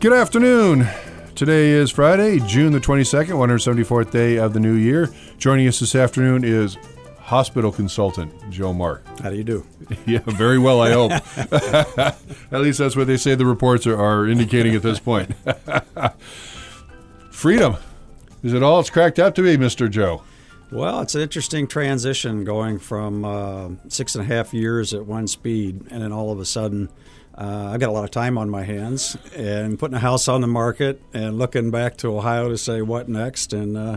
Good afternoon. Today is Friday, June the 22nd, 174th day of the new year. Joining us this afternoon is hospital consultant Joe Mark. How do you do? Yeah, very well, I hope. At least that's what they say the reports are indicating at this point. Freedom. Is it all it's cracked up to be, Mr. Joe? Well, it's an interesting transition going from 6.5 years at one speed, and then all of a sudden I got a lot of time on my hands and putting a house on the market and looking back to Ohio to say what next. And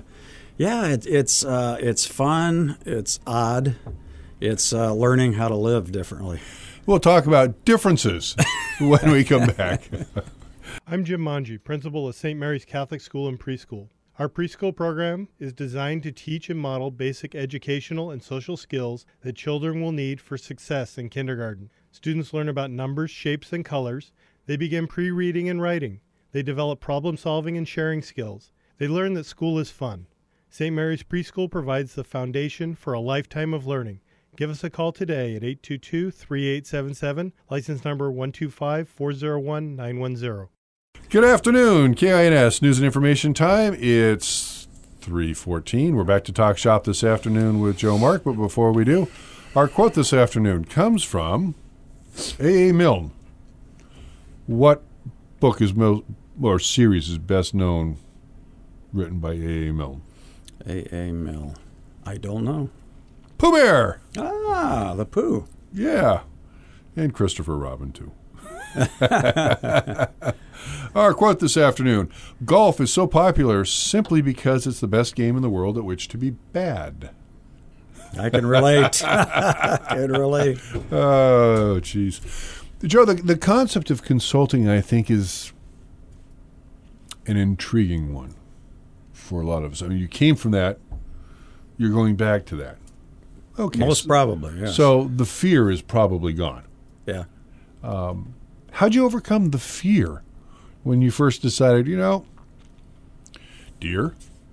it's fun, it's odd, it's learning how to live differently. We'll talk about differences when we come back. I'm Jim Manji, principal of St. Mary's Catholic School and Preschool. Our preschool program is designed to teach and model basic educational and social skills that children will need for success in kindergarten. Students learn about numbers, shapes, and colors. They begin pre-reading and writing. They develop problem-solving and sharing skills. They learn that school is fun. St. Mary's Preschool provides the foundation for a lifetime of learning. Give us a call today at 822-3877, license number 125-401-910. Good afternoon, KINS News and Information Time. It's 3:14. We're back to Talk Shop this afternoon with Joe Mark, but before we do, our quote this afternoon comes from A.A. Milne. What book or series is best known written by A.A. Milne? A.A. Milne. I don't know. Pooh Bear! Ah, the Pooh. Yeah. And Christopher Robin, too. Our quote this afternoon: golf is so popular simply because it's the best game in the world at which to be bad. I can relate. I can relate. Oh, jeez. Joe, the concept of consulting, I think, is an intriguing one for a lot of us. I mean, you came from that. You're going back to that. Okay. Most probably, yes. So the fear is probably gone. Yeah. How'd you overcome the fear when you first decided, dear,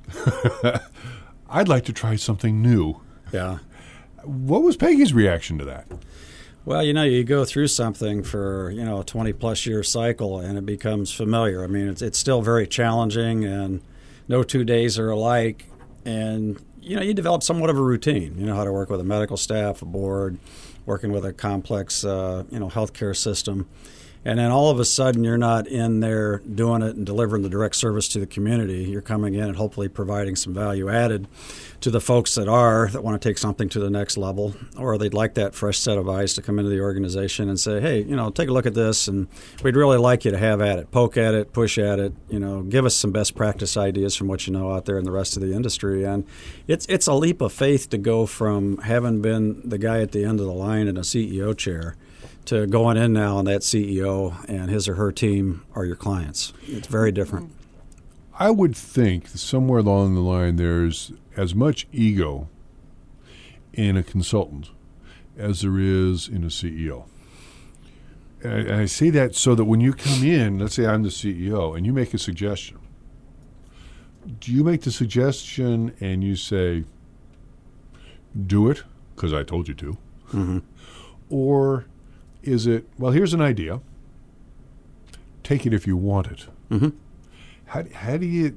I'd like to try something new? Yeah. What was Peggy's reaction to that? Well, you go through something for, a 20-plus year cycle, and it becomes familiar. I mean, it's still very challenging, and no 2 days are alike. And, you develop somewhat of a routine. You know how to work with a medical staff, a board, working with a complex, healthcare system. And then all of a sudden you're not in there doing it and delivering the direct service to the community. You're coming in and hopefully providing some value added to the folks that want to take something to the next level, or they'd like that fresh set of eyes to come into the organization and say, hey, take a look at this, and we'd really like you to have at it, poke at it, push at it, give us some best practice ideas from what you know out there in the rest of the industry. And it's a leap of faith to go from having been the guy at the end of the line in a CEO chair to going in now and that CEO and his or her team are your clients. It's very different. I would think somewhere along the line there's as much ego in a consultant as there is in a CEO. And I say that so that when you come in, let's say I'm the CEO, and you make a suggestion, do you make the suggestion and you say, do it because I told you to? Mm-hmm. Or is it, well, here's an idea. Take it if you want it. Mm-hmm. How do you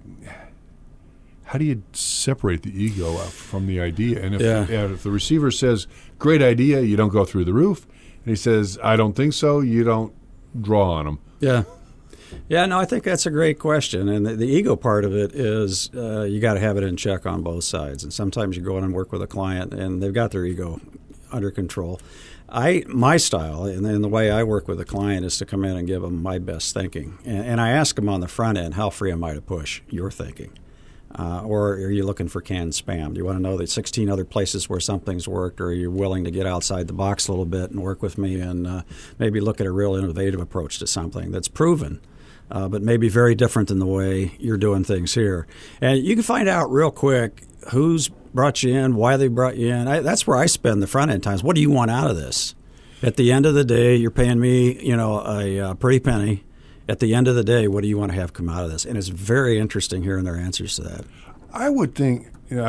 separate the ego from the idea? And if the receiver says, great idea, you don't go through the roof. And he says, I don't think so, you don't draw on him. Yeah. Yeah, no, I think that's a great question. And the ego part of it is you got to have it in check on both sides. And sometimes you go in and work with a client and they've got their ego under control. My style and the way I work with a client is to come in and give them my best thinking. And I ask them on the front end, how free am I to push your thinking? Or are you looking for canned spam? Do you want to know the 16 other places where something's worked, or are you willing to get outside the box a little bit and work with me and maybe look at a real innovative approach to something that's proven, but maybe very different than the way you're doing things here? And you can find out real quick who's brought you in, why they brought you in. That's where I spend the front end times. What do you want out of this? At the end of the day, you're paying me, a pretty penny. At the end of the day, what do you want to have come out of this? And it's very interesting hearing their answers to that. I would think,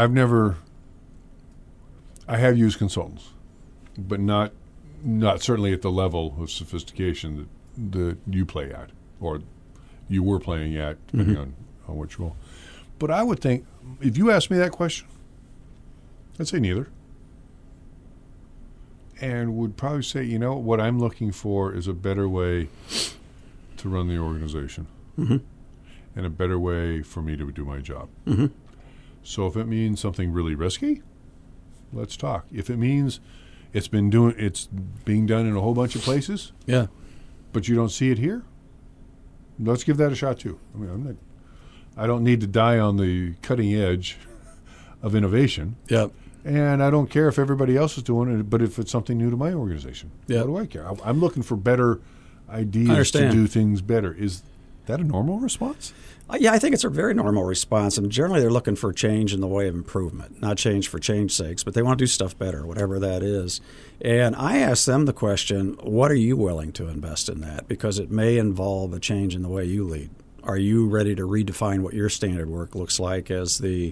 I have used consultants, but not certainly at the level of sophistication that you play at, or you were playing at, depending on which role. But I would think, if you asked me that question, I'd say neither. And would probably say, what I'm looking for is a better way to run the organization and a better way for me to do my job. So if it means something really risky, let's talk. If it means it's being done in a whole bunch of places, but you don't see it here, let's give that a shot too. I mean, I don't need to die on the cutting edge of innovation. Yep. And I don't care if everybody else is doing it, but if it's something new to my organization, what do I care? I'm looking for better ideas to do things better. Is that a normal response? Yeah, I think it's a very normal response. And generally, they're looking for change in the way of improvement, not change for change's sakes, but they want to do stuff better, whatever that is. And I ask them the question, what are you willing to invest in that? Because it may involve a change in the way you lead. Are you ready to redefine what your standard work looks like as the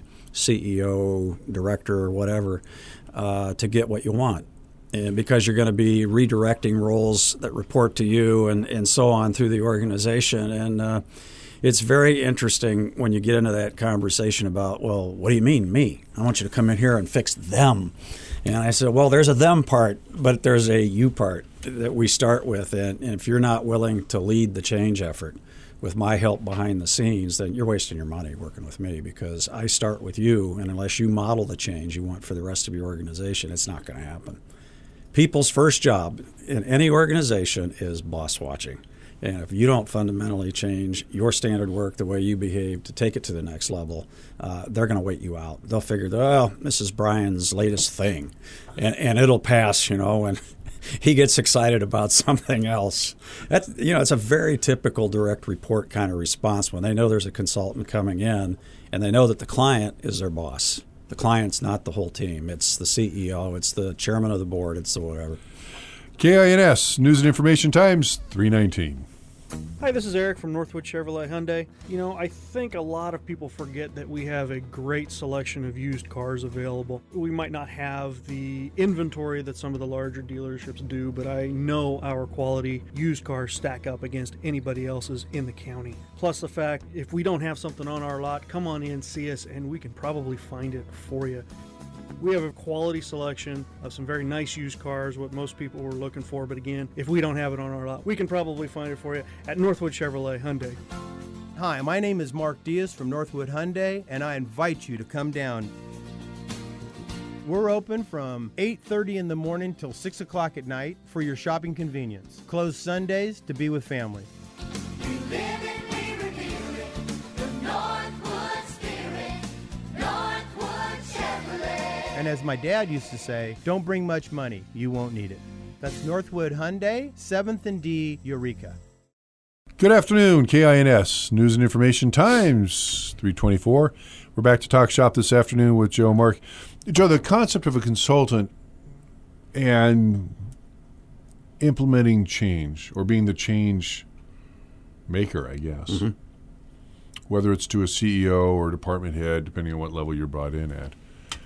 CEO, director, or whatever, to get what you want? And because you're going to be redirecting roles that report to you and so on through the organization. And it's very interesting when you get into that conversation about, well, what do you mean, me? I want you to come in here and fix them. And I said, well, there's a them part, but there's a you part that we start with. And if you're not willing to lead the change effort with my help behind the scenes, then you're wasting your money working with me, because I start with you, and unless you model the change you want for the rest of your organization, it's not going to happen. People's first job in any organization is boss watching. And if you don't fundamentally change your standard work, the way you behave, to take it to the next level, they're going to wait you out. They'll figure, this is Brian's latest thing, and it'll pass, and he gets excited about something else. It's a very typical direct report kind of response when they know there's a consultant coming in and they know that the client is their boss. The client's not the whole team. It's the CEO. It's the chairman of the board. It's the whatever. KINS, News and Information Times, 319. Hi, this is Eric from Northwood Chevrolet Hyundai. I think a lot of people forget that we have a great selection of used cars available. We might not have the inventory that some of the larger dealerships do, but I know our quality used cars stack up against anybody else's in the county. Plus the fact, if we don't have something on our lot, come on in, see us, and we can probably find it for you. We have a quality selection of some very nice used cars, what most people were looking for. But again, if we don't have it on our lot, we can probably find it for you at Northwood Chevrolet Hyundai. Hi, my name is Mark Diaz from Northwood Hyundai, and I invite you to come down. We're open from 8:30 in the morning till 6 o'clock at night for your shopping convenience. Closed Sundays to be with family. You live and we reveal it, the Northwood spirit, Northwood Chevrolet. And as my dad used to say, don't bring much money, you won't need it. That's Northwood Hyundai, 7th and D, Eureka. Good afternoon, KINS, News and Information Times, 324. We're back to Talk Shop this afternoon with Joe and Mark. Joe, the concept of a consultant and implementing change, or being the change maker, I guess, whether it's to a CEO or department head, depending on what level you're brought in at.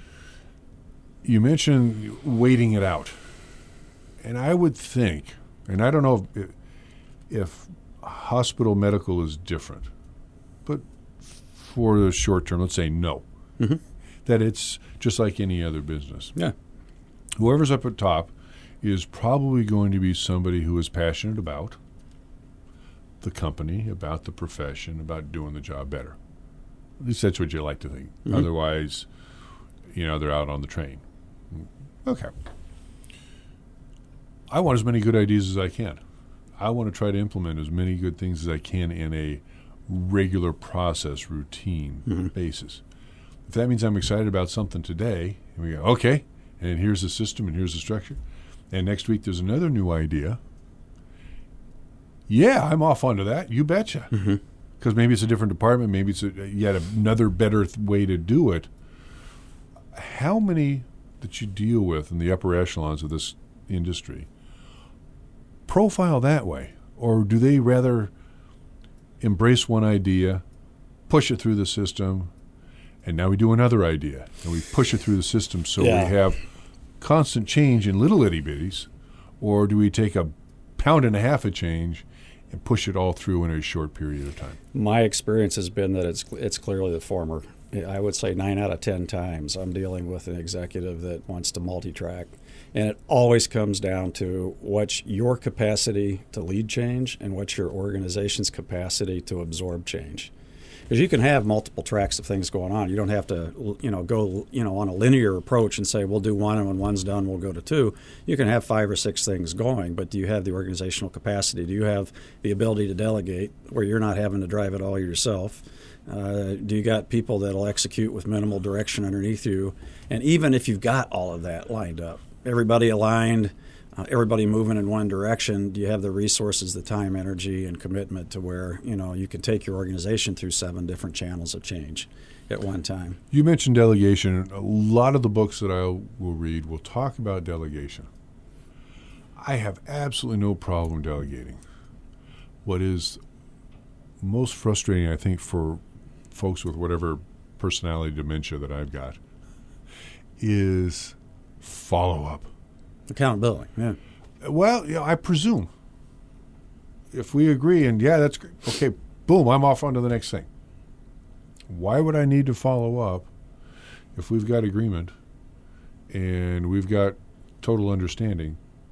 You mentioned waiting it out. And I would think, and I don't know if hospital medical is different, but for the short term, let's say no, that it's just like any other business. Yeah. Whoever's up at top is probably going to be somebody who is passionate about the company, about the profession, about doing the job better. At least that's what you like to think. Otherwise, they're out on the train. Okay. I want as many good ideas as I can. I want to try to implement as many good things as I can in a regular process, routine basis. If that means I'm excited about something today, and we go, okay, and here's the system and here's the structure, and next week there's another new idea, yeah, I'm off onto that. You betcha. Because maybe it's a different department, maybe it's yet another better way to do it. How many that you deal with in the upper echelons of this industry profile that way? Or do they rather embrace one idea, push it through the system, and now we do another idea, and we push it through the system so we have constant change in little itty bitties? Or do we take a pound and a half of change and push it all through in a short period of time? My experience has been that it's clearly the former. I would say 9 out of 10 times I'm dealing with an executive that wants to multi-track. And it always comes down to what's your capacity to lead change and what's your organization's capacity to absorb change. Because you can have multiple tracks of things going on. You don't have to, go, on a linear approach and say, we'll do one, and when one's done, we'll go to two. You can have 5 or 6 things going, but do you have the organizational capacity? Do you have the ability to delegate where you're not having to drive it all yourself? Do you got people that'll execute with minimal direction underneath you? And even if you've got all of that lined up, everybody aligned, everybody moving in one direction, do you have the resources, the time, energy, and commitment to where you can take your organization through 7 different channels of change at one time? You mentioned delegation. A lot of the books that I will read will talk about delegation. I have absolutely no problem delegating. What is most frustrating, I think, for folks with whatever personality dementia that I've got is follow-up. Accountability, yeah. Well, I presume if we agree and, that's great, okay, boom, I'm off on to the next thing. Why would I need to follow up if we've got agreement and we've got total understanding?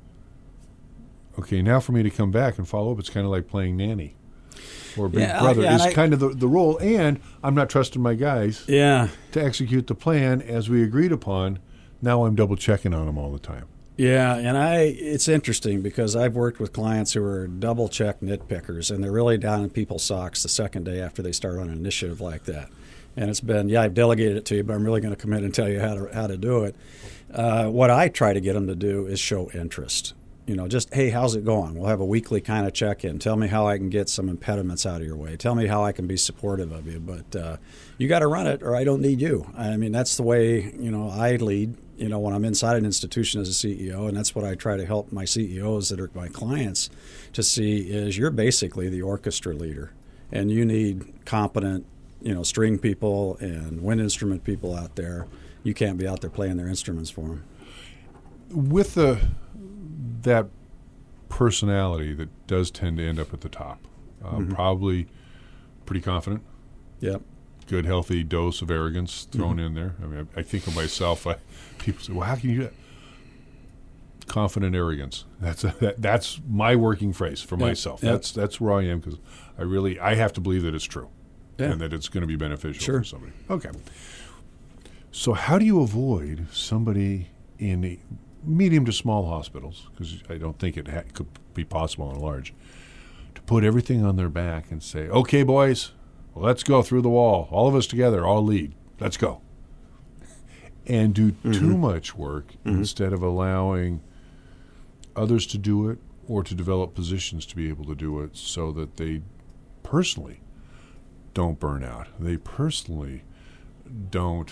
Okay, now for me to come back and follow up, it's kind of like playing nanny or big brother. It's kind of the role, and I'm not trusting my guys to execute the plan as we agreed upon. Now I'm double checking on them all the time. Yeah, and it's interesting because I've worked with clients who are double check nitpickers, and they're really down in people's socks the second day after they start on an initiative like that. And it's been, I've delegated it to you, but I'm really going to come in and tell you how to do it. What I try to get them to do is show interest. Just, hey, how's it going? We'll have a weekly kind of check-in. Tell me how I can get some impediments out of your way. Tell me how I can be supportive of you. But you got to run it, or I don't need you. I mean, that's the way, I lead, when I'm inside an institution as a CEO, and that's what I try to help my CEOs that are my clients to see is you're basically the orchestra leader, and you need competent, string people and wind instrument people out there. You can't be out there playing their instruments for them. With that personality that does tend to end up at the top, probably pretty confident. Yep. Good, healthy dose of arrogance thrown in there. I mean, I think of myself. People say, "Well, how can you do that?" Confident arrogance. That's my working phrase for myself. Yep. That's where I am because I have to believe that it's true and that it's going to be beneficial for somebody. Okay. So how do you avoid somebody in the medium to small hospitals, because I don't think it could be possible in large, to put everything on their back and say, okay, boys, let's go through the wall. All of us together, all lead. Let's go. And do too much work instead of allowing others to do it or to develop positions to be able to do it so that they personally don't burn out. They personally don't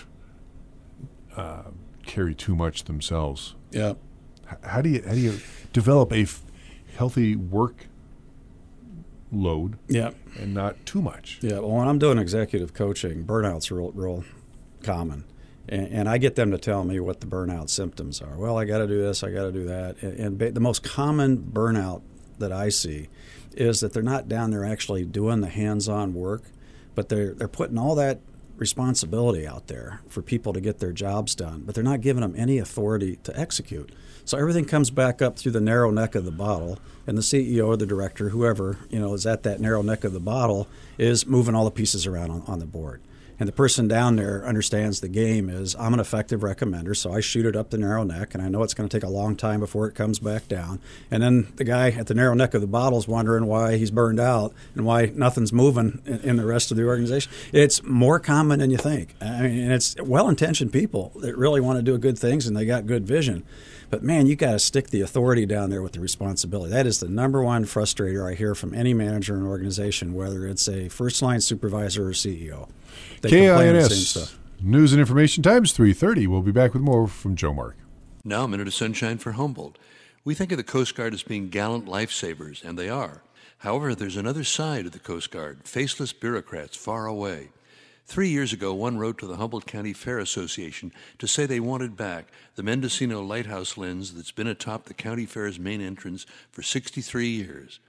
carry too much themselves. Yeah. How do you develop a healthy work load? Yeah. And not too much. Yeah. Well, when I'm doing executive coaching, burnout's real common, and I get them to tell me what the burnout symptoms are. Well, I got to do this. I got to do that. And the most common burnout that I see is that they're not down there actually doing the hands-on work, but they're putting all that responsibility out there for people to get their jobs done, but they're not giving them any authority to execute. So everything comes back up through the narrow neck of the bottle, and the CEO or the director, whoever is at that narrow neck of the bottle, is moving all the pieces around on the board. And the person down there understands the game is, I'm an effective recommender, so I shoot it up the narrow neck, and I know it's going to take a long time before it comes back down. And then the guy at the narrow neck of the bottle is wondering why he's burned out and why nothing's moving in the rest of the organization. It's more common than you think. I mean, it's well-intentioned people that really want to do good things, and they got good vision. But, man, you got to stick the authority down there with the responsibility. That is the number one frustrator I hear from any manager in an organization, whether it's a first-line supervisor or CEO. They complain the same stuff. News and Information Times 3:30. We'll be back with more from Joe Mark. Now a minute of sunshine for Humboldt. We think of the Coast Guard as being gallant lifesavers, and they are. However, there's another side of the Coast Guard, faceless bureaucrats far away. 3 years ago, one wrote to the Humboldt County Fair Association to say they wanted back the Mendocino Lighthouse lens that's been atop the county fair's main entrance for 63 years.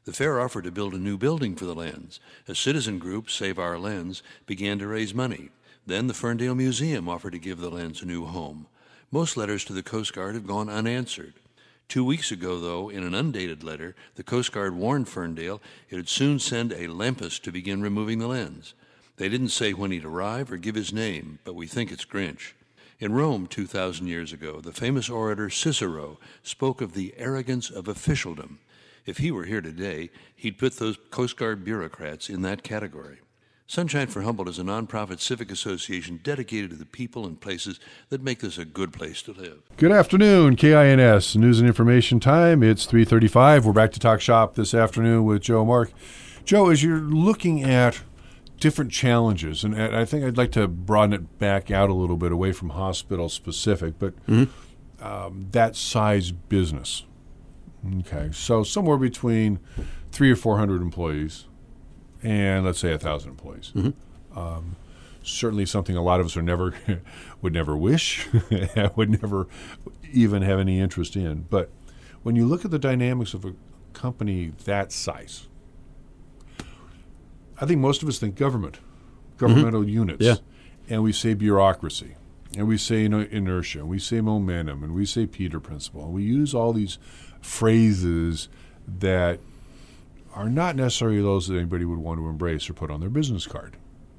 The fair offered to build a new building for the Lens. A citizen group, Save Our Lens, began to raise money. Then the Ferndale Museum offered to give the Lens a new home. Most letters to the Coast Guard have gone unanswered. 2 weeks ago, though, in an undated letter, the Coast Guard warned Ferndale it would soon send a Lampus to begin removing the Lens. They didn't say when he'd arrive or give his name, but we think it's Grinch. In Rome 2,000 years ago, the famous orator Cicero spoke of the arrogance of officialdom. If he were here today, he'd put those Coast Guard bureaucrats in that category. Sunshine for Humboldt is a nonprofit civic association dedicated to the people and places that make this a good place to live. Good afternoon, KINS News and Information Time. It's 3:35. We're back to Talk Shop this afternoon with Joe and Mark. Joe, as you're looking at different challenges, and I think I'd like to broaden it back out a little bit away from hospital specific, but that size business. Okay, so somewhere between 300 or 400 employees and let's say 1,000 employees. Certainly something a lot of us would never wish, would never even have any interest in. But when you look at the dynamics of a company that size, I think most of us think governmental units. Yeah. And we say bureaucracy, and we say inertia, and we say momentum, and we say Peter Principle. And we use all these phrases that are not necessarily those that anybody would want to embrace or put on their business card.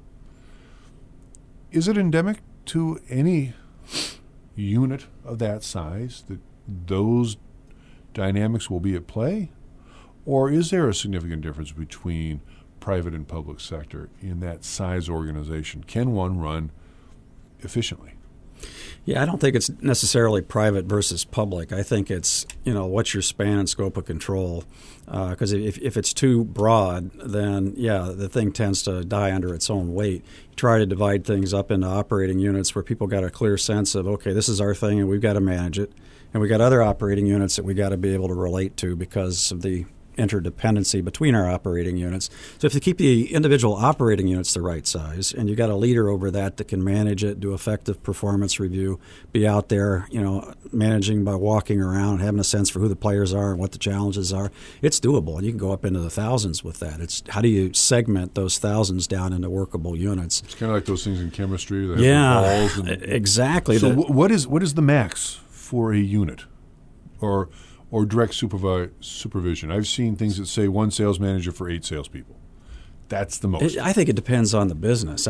Is it endemic to any unit of that size that those dynamics will be at play? Or is there a significant difference between private and public sector in that size organization? Can one run efficiently? Yeah, I don't think it's necessarily private versus public. I think it's, what's your span and scope of control? Because if it's too broad, then, the thing tends to die under its own weight. You try to divide things up into operating units where people got a clear sense of, okay, this is our thing and we've got to manage it. And we got other operating units that we got to be able to relate to because of the interdependency between our operating units. So if you keep the individual operating units the right size and you got a leader over that can manage it, do effective performance review, be out there, managing by walking around, having a sense for who the players are and what the challenges are, it's doable. And you can go up into the thousands with that. It's how do you segment those thousands down into workable units? It's kind of like those things in chemistry. That have balls and, exactly. So what is the max for a unit or direct supervision? I've seen things that say one sales manager for 8 salespeople. That's the most. I think it depends on the business.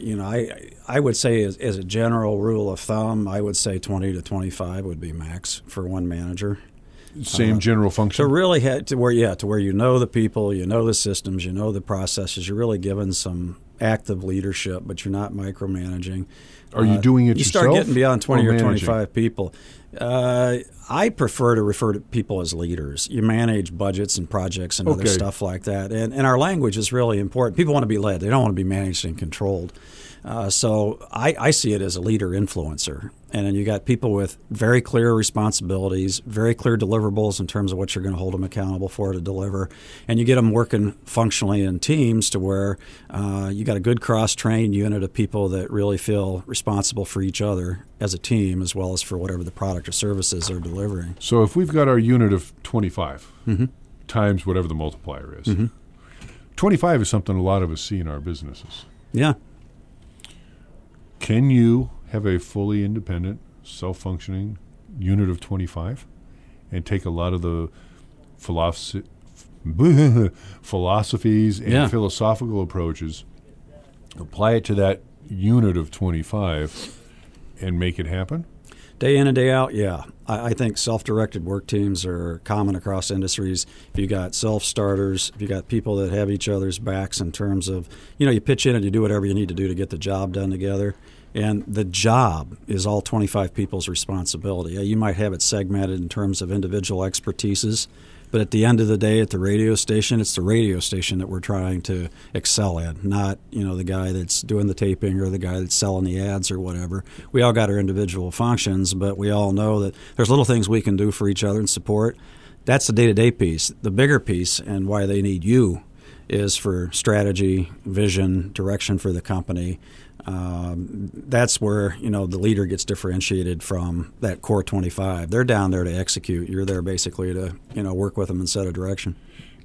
I would say as a general rule of thumb, I would say 20 to 25 would be max for one manager. Same general function. To really to where you know the people, you know the systems, you know the processes. You're really given some active leadership, but you're not micromanaging. Are you doing it yourself? You start getting beyond 20 or managing? 25 people. I prefer to refer to people as leaders. You manage budgets and projects and other stuff like that. And our language is really important. People want to be led. They don't want to be managed and controlled. So I see it as a leader influencer. And then you got people with very clear responsibilities, very clear deliverables in terms of what you're going to hold them accountable for to deliver. And you get them working functionally in teams to where you got a good cross-trained unit of people that really feel responsible for each other as a team as well as for whatever the product or services they're delivering. So if we've got our unit of 25 times whatever the multiplier is, 25 is something a lot of us see in our businesses. Yeah. Can you have a fully independent, self-functioning unit of 25 and take a lot of the philosophies and philosophical approaches, apply it to that unit of 25, and make it happen? Day in and day out, yeah. I think self-directed work teams are common across industries. If you got self-starters, if you got people that have each other's backs in terms of, you pitch in and you do whatever you need to do to get the job done together. And the job is all 25 people's responsibility. You might have it segmented in terms of individual expertises, but at the end of the day, at the radio station, it's the radio station that we're trying to excel at, not the guy that's doing the taping or the guy that's selling the ads or whatever. We all got our individual functions, but we all know that there's little things we can do for each other and support. That's the day-to-day piece. The bigger piece and why they need you is for strategy, vision, direction for the company. That's where the leader gets differentiated from that core 25. They're down there to execute. You're there basically to work with them and set a direction.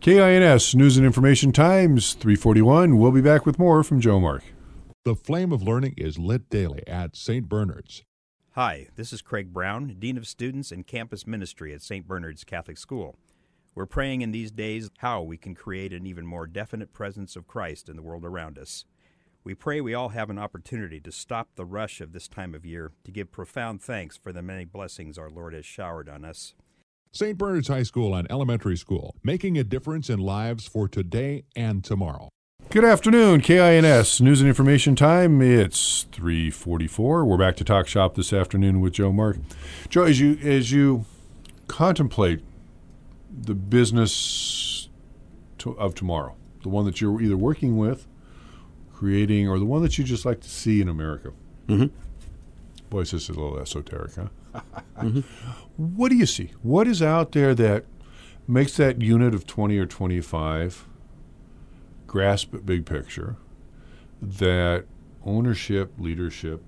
KINS News and Information Times, 341. We'll be back with more from Joe Mark. The flame of learning is lit daily at St. Bernard's. Hi, this is Craig Brown, Dean of Students and Campus Ministry at St. Bernard's Catholic School. We're praying in these days how we can create an even more definite presence of Christ in the world around us. We pray we all have an opportunity to stop the rush of this time of year to give profound thanks for the many blessings our Lord has showered on us. St. Bernard's High School and Elementary School, making a difference in lives for today and tomorrow. Good afternoon, KINS News and Information Time. It's 3:44. We're back to Talk Shop this afternoon with Joe Mark. Joe, as you contemplate the business of tomorrow, the one that you're either working with, creating, or the one that you just like to see in America. Mm-hmm. Boy, this is a little esoteric, huh? Mm-hmm. What do you see? What is out there that makes that unit of 20 or 25 grasp a big picture, that ownership, leadership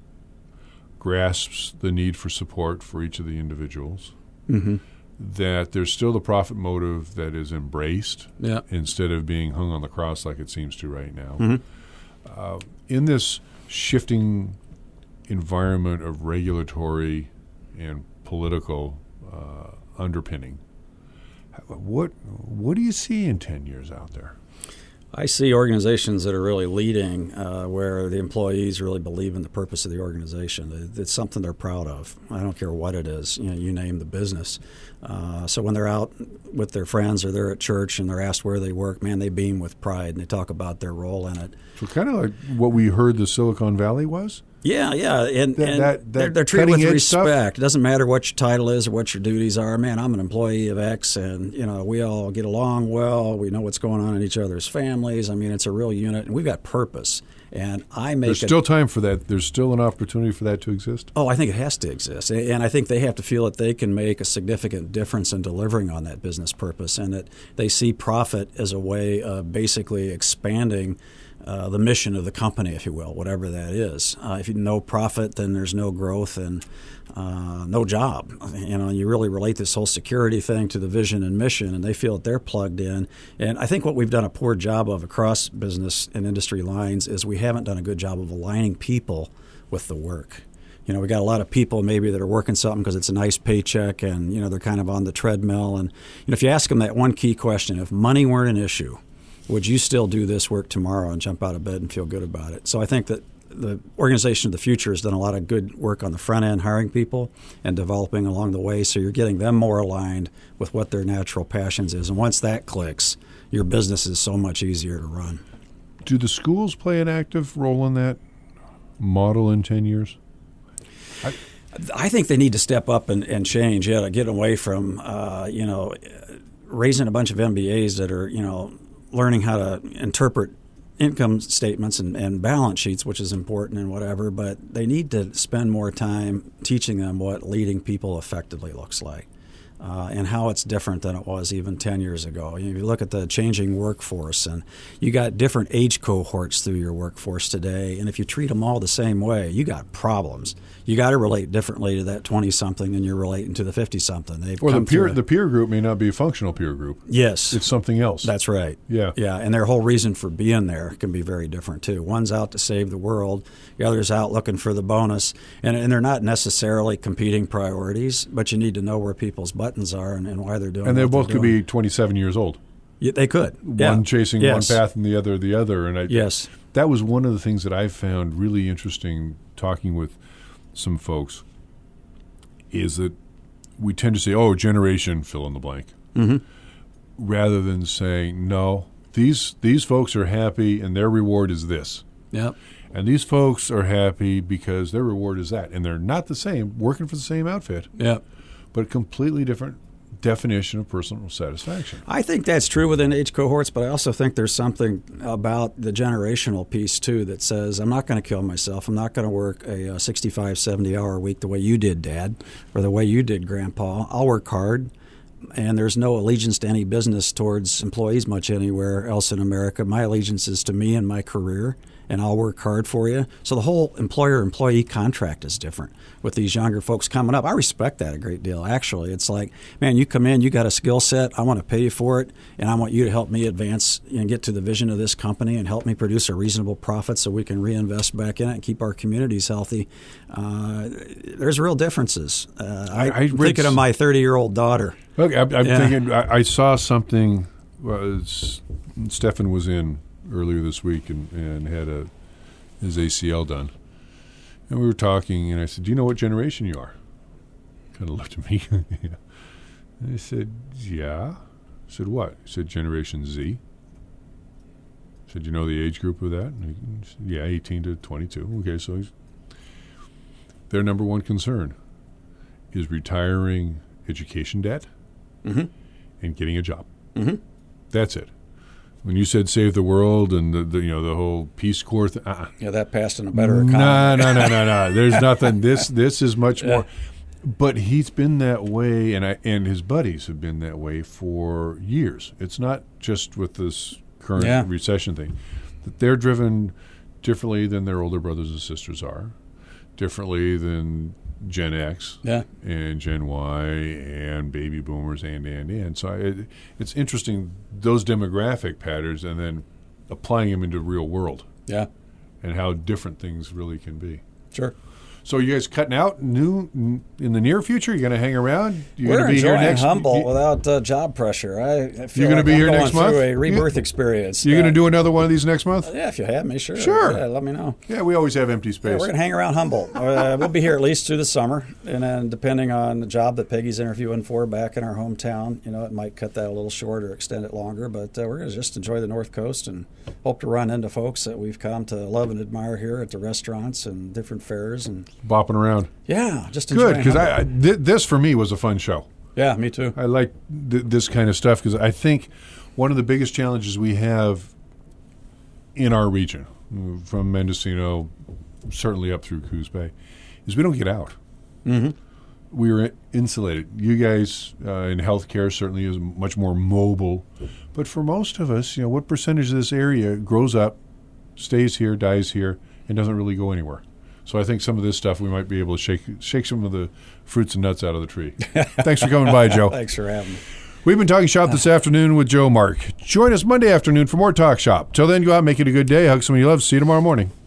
grasps the need for support for each of the individuals, that there's still the profit motive that is embraced instead of being hung on the cross like it seems to right now. In this shifting environment of regulatory and political underpinning, what do you see in 10 years out there? I see organizations that are really leading where the employees really believe in the purpose of the organization. It's something they're proud of. I don't care what it is. You name the business. So when they're out with their friends or they're at church and they're asked where they work, man, they beam with pride and they talk about their role in it. So kind of like what we heard the Silicon Valley was? Yeah, and they're treated with respect. Stuff? It doesn't matter what your title is or what your duties are. Man, I'm an employee of X, and we all get along well. We know what's going on in each other's families. I mean, it's a real unit, and we've got purpose. And there's still time for that. There's still an opportunity for that to exist. Oh, I think it has to exist, and I think they have to feel that they can make a significant difference in delivering on that business purpose, and that they see profit as a way of basically expanding the mission of the company, if you will, whatever that is. If you no profit, then there's no growth and no job. You really relate this whole security thing to the vision and mission, and they feel that they're plugged in. And I think what we've done a poor job of across business and industry lines is we haven't done a good job of aligning people with the work. We got a lot of people maybe that are working something because it's a nice paycheck and, they're kind of on the treadmill. And if you ask them that one key question, if money weren't an issue, would you still do this work tomorrow and jump out of bed and feel good about it? So I think that the organization of the future has done a lot of good work on the front end, hiring people and developing along the way. So you're getting them more aligned with what their natural passions is. And once that clicks, your business is so much easier to run. Do the schools play an active role in that model in 10 years? I think they need to step up and change. Get away from, raising a bunch of MBAs that are, learning how to interpret income statements and balance sheets, which is important and whatever, but they need to spend more time teaching them what leading people effectively looks like. And how it's different than it was even 10 years ago. You look at the changing workforce, and you got different age cohorts through your workforce today, and if you treat them all the same way, you got problems. You got to relate differently to that 20-something than you're relating to the 50-something. Or the peer group may not be a functional peer group. Yes. It's something else. That's right. Yeah. Yeah, and their whole reason for being there can be very different, too. One's out to save the world. The other's out looking for the bonus. And they're not necessarily competing priorities, but you need to know where people's buttons are and why they're doing and they what both they're could doing. be 27 years old. Yeah, they could. One chasing one path and the other. And yes. That was one of the things that I found really interesting talking with some folks, is that we tend to say, generation, fill in the blank, rather than saying, no, these folks are happy and their reward is this. Yep. And these folks are happy because their reward is that. And they're not the same, working for the same outfit. Yep. But a completely different definition of personal satisfaction. I think that's true within age cohorts, but I also think there's something about the generational piece, too, that says, I'm not going to kill myself. I'm not going to work a 65, 70-hour week the way you did, Dad, or the way you did, Grandpa. I'll work hard. And there's no allegiance to any business towards employees much anywhere else in America. My allegiance is to me and my career and I'll work hard for you. So the whole employer-employee contract is different with these younger folks coming up. I respect that a great deal, actually. It's like, man, you come in, you got a skill set, I want to pay you for it, and I want you to help me advance and get to the vision of this company and help me produce a reasonable profit so we can reinvest back in it and keep our communities healthy. There's real differences. I'm thinking of my 30-year-old daughter. Okay, I'm thinking, I saw something, Stefan was in earlier this week and had his ACL done. And we were talking, and I said, do you know what generation you are? Kind of looked at me. And I said, yeah. I said, what? He said, Generation Z. I said, you know the age group of that? And he said, yeah, 18 to 22. Okay, so their number one concern is retiring education debt and getting a job. That's it. When you said save the world and the whole Peace Corps, yeah, that passed in a better economy. No. There's nothing. This is much more. But he's been that way, and his buddies have been that way for years. It's not just with this current recession thing. That they're driven differently than their older brothers and sisters are, differently than Gen X and Gen Y and baby boomers and. So it's interesting, those demographic patterns, and then applying them into the real world. Yeah. And how different things really can be. Sure. So you guys cutting out in the near future? You're going to hang around? You're We're going to be here enjoying next Humboldt without job pressure. I feel You're going to be I'm here going next month? through a rebirth experience. You're going to do another one of these next month? Yeah, if you have me, sure. Sure. Yeah, let me know. Yeah, we always have empty Yeah, space. we're going to hang around Humboldt. We'll be here at least through the summer, and then depending on the job that Peggy's interviewing for back in our hometown, it might cut that a little short or extend it longer. But we're going to just enjoy the North Coast and hope to run into folks that we've come to love and admire here at the restaurants and different fairs and bopping around. Yeah, just good, enjoying because this for me was a fun show. Yeah, me too. I like this kind of stuff because I think one of the biggest challenges we have in our region, from Mendocino, certainly up through Coos Bay, is we don't get out. We are insulated. You guys in healthcare certainly is much more mobile, but for most of us, what percentage of this area grows up, stays here, dies here, and doesn't really go anywhere? So I think some of this stuff we might be able to shake some of the fruits and nuts out of the tree. Thanks for coming by, Joe. Thanks for having me. We've been talking shop this afternoon with Joe Mark. Join us Monday afternoon for more Talk Shop. Till then, go out and make it a good day. Hug someone you love. See you tomorrow morning.